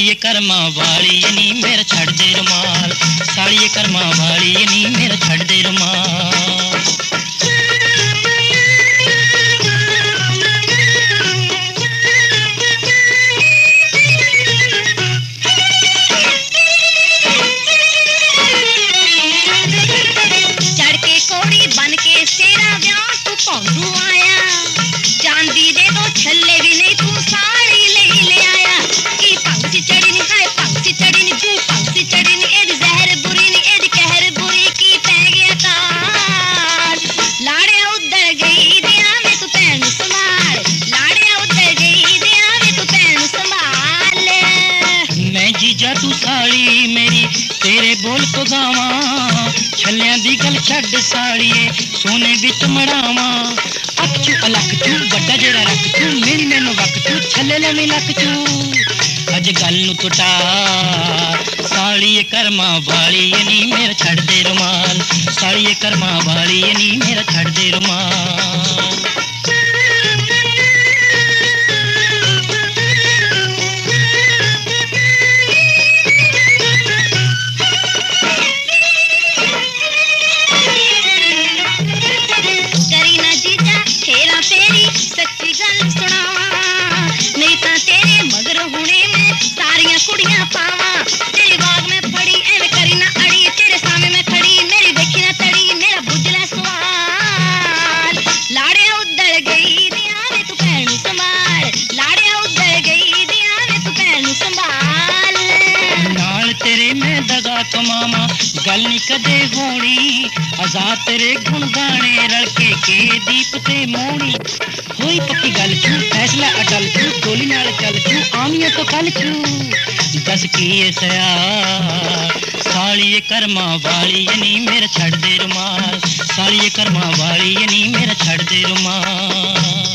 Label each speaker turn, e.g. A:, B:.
A: साड़िए कर्मा वाली नी मेरा छड़ दे रुमाल, साड़िए कर्मा वाली नी मेरा छड़ दे रुमाल।
B: चढ़ के कोड़ी बन के सेरा ब्याह तू पौंधू आया, चांदी दे दो छल्ले भी नहीं तू साड़ी ले आया। की पंक्ति चढ़ी नी हाय पंक्ति चढ़ी नी तू पंक्ति चढ़ी नी एदी जहर बुरी नी एदी कहर बुरी की पै गया ताल। लाड़िया उधर गई दिया मैं तू पैन संभाल, लाड़िया उधर गई दिया मैं तू पैन संभाल।
A: मैं जीजा तू साड़ी मेरी तेरे बोल तो गावा, छल्लियां दी गल छड़ साड़िए सोने विच मड़ावा। अख चू अलख चू बड़ा जेड़ा रख चू मेरी मैनू वक चू छल्ले लवी लक चू अज गल नू टुटा। साड़िए कर्मा वाली नी मेरा छड़ दे रुमाल, साड़िए कर्मा वाली नी मेरा छड़ दे रुमाल।
B: सच्ची गल सुनावा नहीं ता तेरे मगर हुणे में सारियां कुड़ियां पावा। तेरे बाग में फड़ी एवे करी ना अड़ी, तेरे सामने मैं खड़ी मेरी देखी ना तड़ी मेरा बुझला सवाल। लाड़िया उधर गई दिया वे तू पैनू संभाल, लाड़िया उधर गई दिया वे तू पैनू संभाल।
A: नाल तेरे मैं दगा कमावा गल नी कदे होनी, आजाद तेरे गुण गाने रल के दीप ते मोनी। होई पक्की गल छू फैसला अटल छू गोली नाल चल छू आमिया तो कल छू दस की सया। साड़िए कर्मा वाली नी मेरा छड़ दे रुमाल, साड़िए कर्मा वाली नी मेरा छड़ दे रुमाल।